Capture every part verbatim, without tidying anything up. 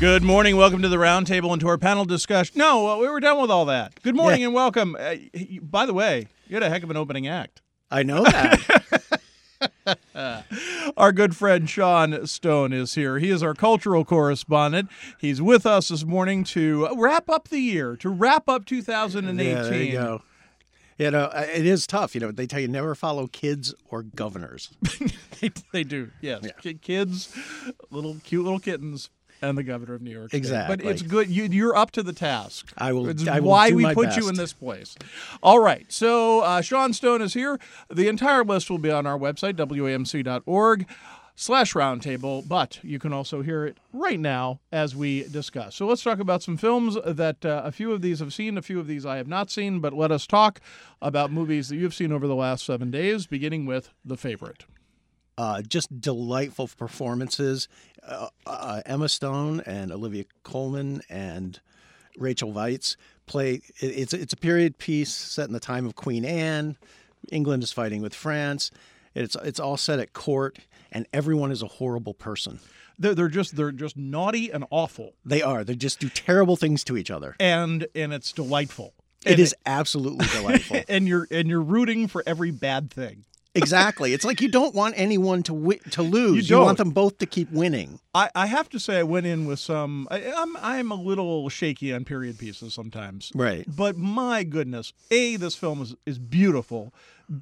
Good morning. Welcome to the roundtable and to our panel discussion. No, uh, we were done with all that. Good morning Yeah. and welcome. Uh, y- by the way, you had a heck of an opening act. I know that. Our good friend Sean Stone is here. He is our cultural correspondent. He's with us this morning to wrap up the year, to wrap up two thousand eighteen. Yeah, there you go. You know, it is tough. You know, they tell you never follow kids or governors. they, they do, yes. Yeah. Ki- Kids, little cute little kittens, and the governor of New York State. Exactly. But it's good. You, you're up to the task. I will. It's I will why do we my put best. you in this place. All right. So uh, Sean Stone is here. The entire list will be on our website, W A M C dot org slash roundtable, but you can also hear it right now as we discuss. So let's talk about some films that uh, a few of these have seen, a few of these I have not seen, but let us talk about movies that you've seen over the last seven days, beginning with The Favorite. Uh, just delightful performances. Uh, uh, Emma Stone and Olivia Colman and Rachel Weisz play. It, it's it's a period piece set in the time of Queen Anne. England is fighting with France. It's it's all set at court, and everyone is a horrible person. They're, they're just they're just naughty and awful, They are. They just do terrible things to each other. and and it's delightful. It And is absolutely delightful. and you're and you're rooting for every bad thing. Exactly. It's like you don't want anyone to wi- to lose. You You, want don't. them both to keep winning. I, I have to say I went in with some. I, I'm I'm a little shaky on period pieces sometimes. Right. But my goodness, A, this film is, is beautiful.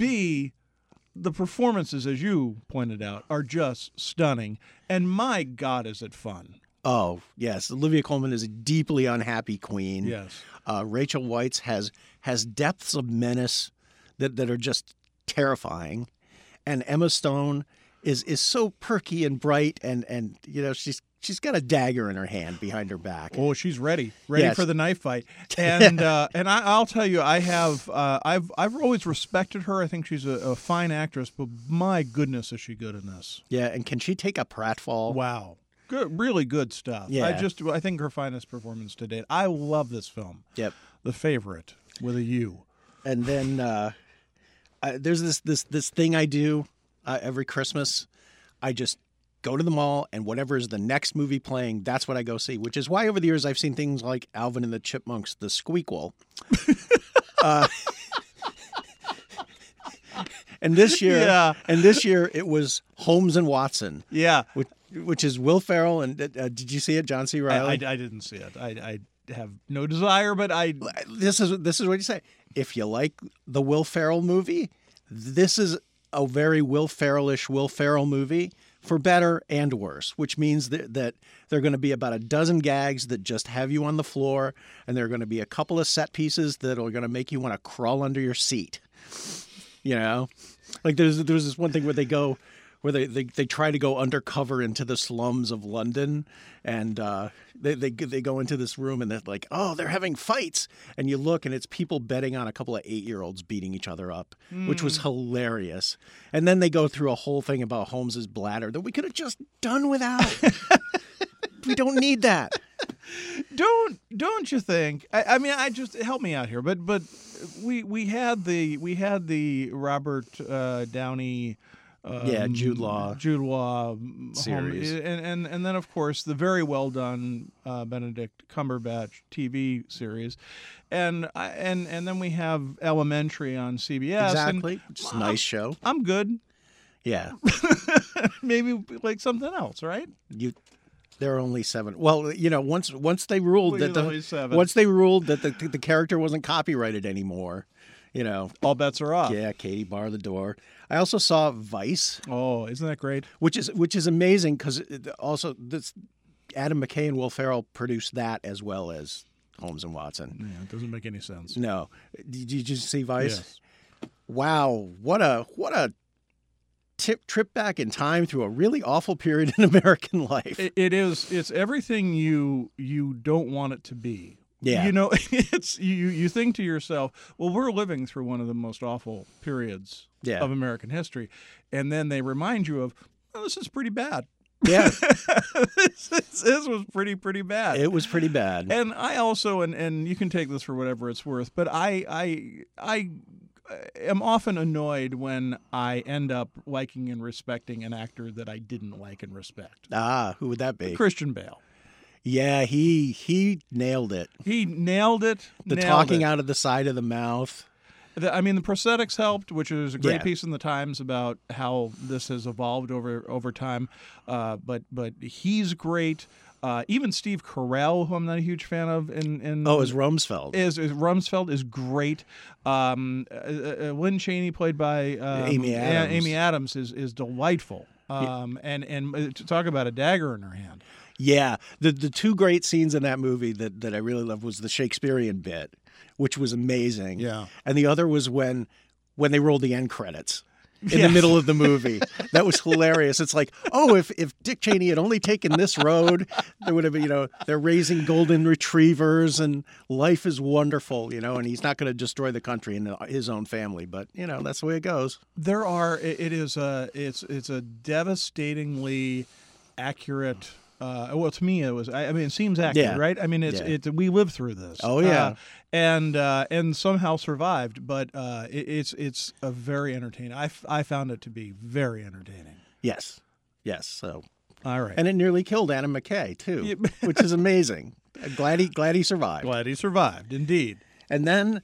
B, the performances, as you pointed out, are just stunning. And my God, is it fun. Oh, yes. Olivia Colman is a deeply unhappy queen. Yes. Uh, Rachel Weisz has has depths of menace that, that are just terrifying. And Emma Stone is is so perky and bright, and, and you know, she's she's got a dagger in her hand behind her back. Oh, she's ready, ready Yes. for the knife fight. And uh, and I, I'll tell you, I have uh, I've I've always respected her. I think she's a, a fine actress, but my goodness, is she good in this? Yeah, and can she take a pratfall? Wow, good, really good stuff. I Yeah. just I think her finest performance to date. I love this film, Yep. The Favorite with a U. And then uh, I, there's this this this thing I do uh, every Christmas. I just go to the mall, and whatever is the next movie playing, that's what I go see. Which is why over the years I've seen things like Alvin and the Chipmunks, The Squeakquel. uh, and this year, Yeah. and this year it was Holmes and Watson, Yeah, which which is Will Ferrell and uh, did you see it, John C. I, I, Reilly? I didn't see it. I, I have no desire, but I This is this is what you say. If you like the Will Ferrell movie, this is a very Will Ferrell-ish Will Ferrell movie for better and worse, which means that, that there are going to be about a dozen gags that just have you on the floor, and there are going to be a couple of set pieces that are going to make you want to crawl under your seat. You know, like there's there's this one thing where they go, where they, they, they try to go undercover into the slums of London, and uh, they, they they go into this room and they're like, oh, they're having fights, and you look and it's people betting on a couple of eight year olds beating each other up, which was hilarious. And then they go through a whole thing about Holmes's bladder that we could have just done without. We don't need that. Don't don't you think? I, I mean, I just help me out here, but but we we had the we had the Robert uh, Downey. Um, Yeah, Jude Law. Jude Law um, Series. home- and, and and then of course the very well done uh, Benedict Cumberbatch T V series, and I, and and then we have Elementary on C B S. Exactly. And Which is a nice show. I'm good. Yeah. Maybe like something else, right? You there are only seven. Well, you know, once once they ruled Well, that there's only the seven. once they ruled that the the character wasn't copyrighted anymore, you know, All bets are off. yeah, Katie bar the door. I also saw Vice, Oh, isn't that great? which is which is amazing because also this Adam McKay and Will Ferrell produced that as well as Holmes and Watson. Yeah, it doesn't make any sense. No, did, did you see Vice? Yes. Wow, what a what a tip, trip back in time through a really awful period in American life. It, it is. It's everything you you don't want it to be. Yeah. You know, it's you. You think to yourself, well, we're living through one of the most awful periods Yeah. of American history, and then they remind you of, well, this is pretty bad. Yeah, this, this, this was pretty pretty bad. it was pretty bad. And I also, and and you can take this for whatever it's worth, but I I I am often annoyed when I end up liking and respecting an actor that I didn't like and respect. Ah, who would that be? Christian Bale. Yeah, he he nailed it. He nailed it. The nailed talking it. out of the side of the mouth. The, I mean, the prosthetics helped, which is a great Yeah. piece in the Times about how this has evolved over over time. Uh, but but he's great. Uh, even Steve Carell, who I'm not a huge fan of, in, in Oh, as Rumsfeld. is, is Rumsfeld is great. Um, uh, uh, Lynn Cheney, played by um, Amy A- Adams. Amy Adams, is is delightful. Um, and and uh, to talk about a dagger in her hand. Yeah, the the two great scenes in that movie that, that I really loved was the Shakespearean bit, which was amazing. Yeah. And the other was when when they rolled the end credits in Yes. the middle of the movie. That was hilarious. It's like, oh, if, if Dick Cheney had only taken this road, there would have been, you know, they're raising golden retrievers and life is wonderful, you know, and he's not going to destroy the country and his own family. But, you know, that's the way it goes. There are. It it is a. It's it's a devastatingly accurate. Uh, well, to me, it was. I, I mean, it seems accurate, Yeah. right? I mean, it's Yeah. it's we lived through this. Oh, yeah. Uh, and uh, and somehow survived. But uh, it, it's it's a very entertaining. I, f- I found it to be very entertaining. Yes. Yes. So, All right. and it nearly killed Adam McKay, too, Yeah. which is amazing. Glad he, glad he survived. Glad he survived. Indeed. And then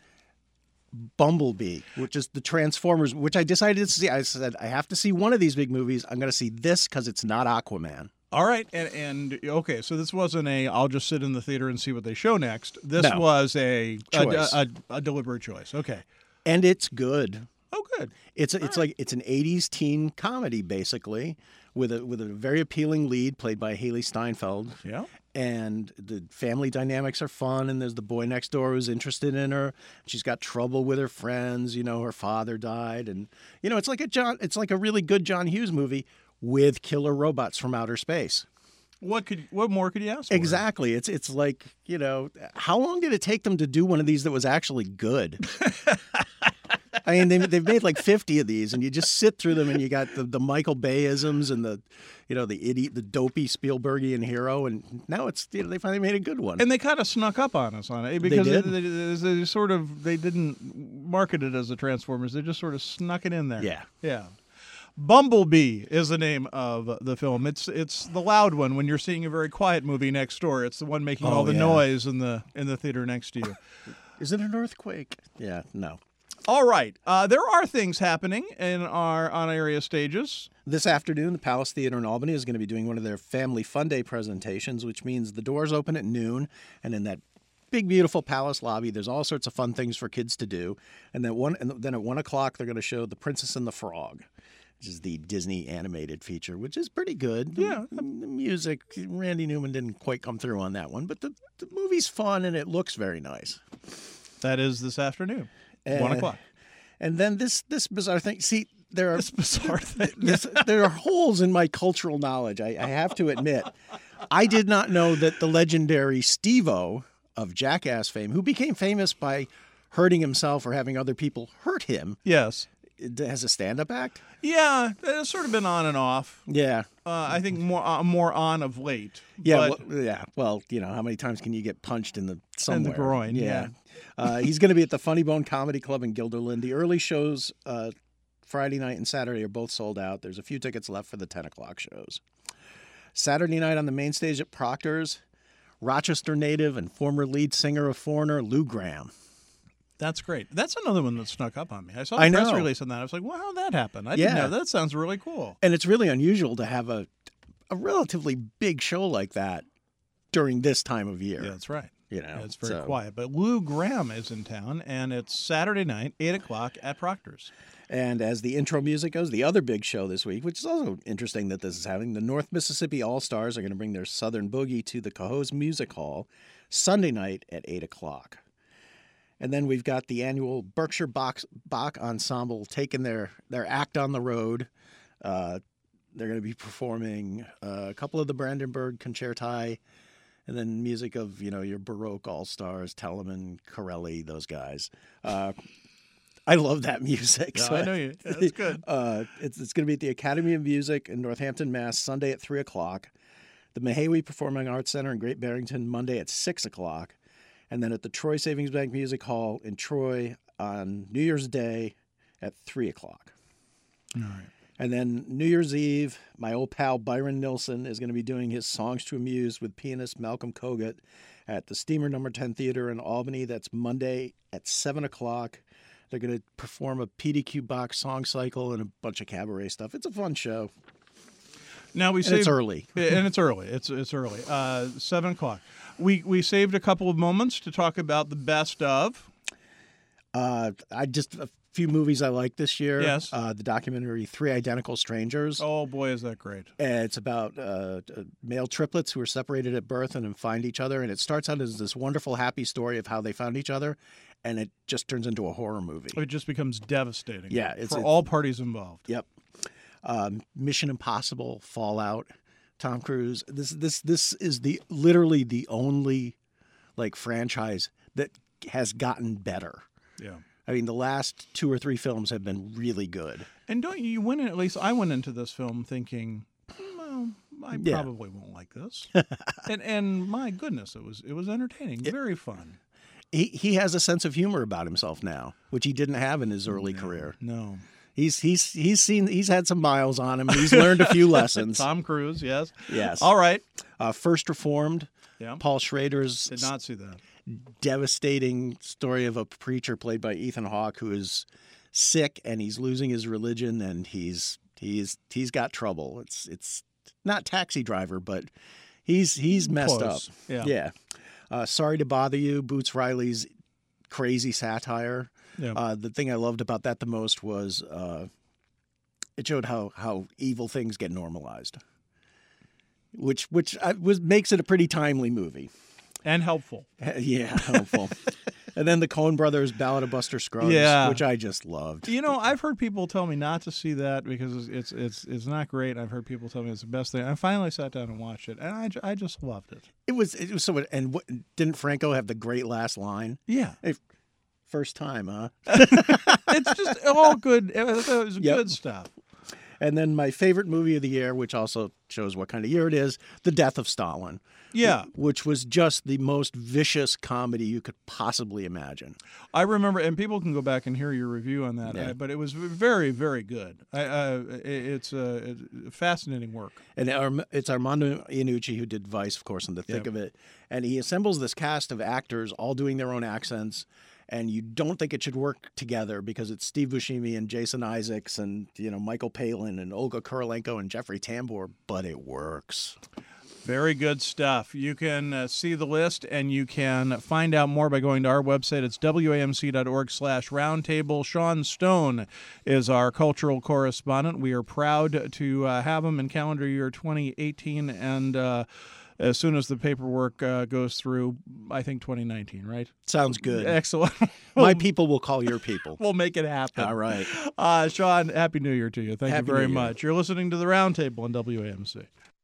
Bumblebee, which is the Transformers, which I decided to see. I said, I have to see one of these big movies. I'm going to see this because it's not Aquaman. All right, and and okay, so this wasn't a I'll just sit in the theater and see what they show next. This No. was a a, Choice. a a deliberate choice. Okay. And it's good. Oh, good. It's it's like it's an eighties teen comedy basically with a with a very appealing lead played by Haley Steinfeld. Yeah. And the family dynamics are fun, and there's the boy next door who's interested in her. She's got trouble with her friends, you know, her father died, and you know, it's like a John it's like a really good John Hughes movie with killer robots from outer space. What could what more could you ask for? Exactly. It's it's like, you know, how long did it take them to do one of these that was actually good? I mean, they, they've made like fifty of these, and you just sit through them, and you got the, the Michael Bay-isms and the, you know, the idiot, the dopey Spielbergian hero, and now it's, you know, they finally made a good one. And they kind of snuck up on us on it because did? They, they, they sort of they didn't market it as the Transformers. They just sort of snuck it in there. Yeah. Yeah. Bumblebee is the name of the film. It's it's the loud one when you're seeing a very quiet movie next door. It's the one making Oh, all the yeah. noise in the in the theater next to you. Is it an earthquake? Yeah, no. All right. Uh, there are things happening in our on area stages. This afternoon, the Palace Theater in Albany is going to be doing one of their Family Fun Day presentations, which means the doors open at noon, and in that big, beautiful Palace lobby, there's all sorts of fun things for kids to do. And then one, and then at one o'clock, they're going to show The Princess and the Frog, which is the Disney animated feature, which is pretty good. The- Yeah. the music, Randy Newman didn't quite come through on that one, but the, the movie's fun and it looks very nice. That is this afternoon, Uh, one o'clock. And then this this bizarre thing. See, there are This bizarre thing. this, there are holes in my cultural knowledge. I, I have to admit, I did not know that the legendary Steve-O of Jackass fame, who became famous by hurting himself or having other people hurt him, Yes. has a stand-up act. Yeah, it's sort of been on and off. Yeah, Uh, I think more uh, more on of late. yeah, but well, yeah. Well, you know, how many times can you get punched in the somewhere? groin, yeah. uh, he's going to be at the Funny Bone Comedy Club in Guilderland. The early shows, uh, Friday night and Saturday, are both sold out. There's a few tickets left for the ten o'clock shows. Saturday night on the main stage at Proctor's, Rochester native and former lead singer of Foreigner, Lou Gramm. that's great. That's another one that snuck up on me. I saw the I press know. release on that. I was like, "Wow, how'd that happen?" I didn't Yeah. know. That sounds really cool. And it's really unusual to have a a relatively big show like that during this time of year. Yeah, that's right. You know, Yeah, it's very so- quiet. But Lou Gramm is in town, and it's Saturday night, eight o'clock at Proctor's. And as the intro music goes, the other big show this week, which is also interesting that this is having, the North Mississippi All-Stars are going to bring their Southern Boogie to the Cohoes Music Hall Sunday night at eight o'clock. And then we've got the annual Berkshire Bach, Bach Ensemble taking their, their act on the road. Uh, they're going to be performing uh, a couple of the Brandenburg Concerti, and then music of, you know, your Baroque all-stars, Telemann, Corelli, those guys. Uh, I love that music. Yeah, so I know you. Yeah, that's good. Uh, it's it's going to be at the Academy of Music in Northampton, Mass, Sunday at three o'clock. The Mahawi Performing Arts Center in Great Barrington, Monday at six o'clock. And then at the Troy Savings Bank Music Hall in Troy on New Year's Day at three o'clock. All right. And then New Year's Eve, my old pal Byron Nilsson is going to be doing his Songs to Amuse with pianist Malcolm Kogut at the Steamer Number ten Theater in Albany. That's Monday at seven o'clock. They're going to perform a P D Q box song cycle and a bunch of cabaret stuff. It's a fun show. Now we And saved, it's early. and it's early. It's it's early. Uh, seven o'clock. We we saved a couple of moments to talk about the best of. Uh, I just a few movies I like this year. Yes. Uh, the documentary Three Identical Strangers. Oh boy, is that great! Uh, It's about uh, uh, male triplets who are separated at birth and then find each other. And it starts out as this wonderful, happy story of how they found each other, and it just turns into a horror movie. It just becomes devastating. Yeah, it's- for it's- all parties involved. Yep. Um, Mission Impossible, Fallout, Tom Cruise. This this this is the literally the only like franchise that has gotten better. Yeah. I mean, the last two or three films have been really good. And don't you went in, at least I went into this film thinking, well, I Yeah. probably won't like this. and and my goodness, it was it was entertaining, very fun. He he has a sense of humor about himself now, which he didn't have in his early career. No. He's he's he's seen he's had some miles on him. He's learned a few lessons. Tom Cruise, yes. Yes. All right. Uh, First Reformed. Yeah. Paul Schrader's Did not see that. devastating story of a preacher played by Ethan Hawke who is sick and he's losing his religion and he's he's he's got trouble. It's it's not Taxi Driver, but he's he's messed Close. up. Yeah. Yeah. Uh, Sorry to Bother You, Boots Riley's crazy satire. Yeah. Uh, the thing I loved about that the most was uh, it showed how how evil things get normalized, which which I, was makes it a pretty timely movie. And helpful. Yeah, helpful. And then the Coen Brothers Ballad of Buster Scruggs, Yeah. which I just loved. You know, I've heard people tell me not to see that because it's it's it's not great. I've heard people tell me it's the best thing. I finally sat down and watched it, and I, ju- I just loved it. It was it was so. And what, didn't Franco have the great last line? Yeah, Hey, first time, huh? it's just all good. It was, it was Yep. good stuff. And then my favorite movie of the year, which also shows what kind of year it is, The Death of Stalin. Yeah, Which was just the most vicious comedy you could possibly imagine. I remember, and people can go back and hear your review on that. Yeah. uh, but it was very, very good. I, uh, it- it's uh, fascinating work. And Arm- it's Armando Iannucci who did Vice, of course, in the thick Yep. of it. And he assembles this cast of actors all doing their own accents. And you don't think it should work together because it's Steve Buscemi and Jason Isaacs and, you know, Michael Palin and Olga Kurylenko and Jeffrey Tambor, but it works. Very good stuff. You can uh, see the list and you can find out more by going to our website. It's W A M C dot org slash roundtable. Sean Stone is our cultural correspondent. We are proud to uh, have him in calendar year twenty eighteen. And uh, as soon as the paperwork uh, goes through, I think twenty nineteen, right? Sounds good. Excellent. My people will call your people. We'll make it happen. All right. Uh, Sean, Happy New Year to you. Thank Happy you very New Year. much. You're listening to the Roundtable on W A M C.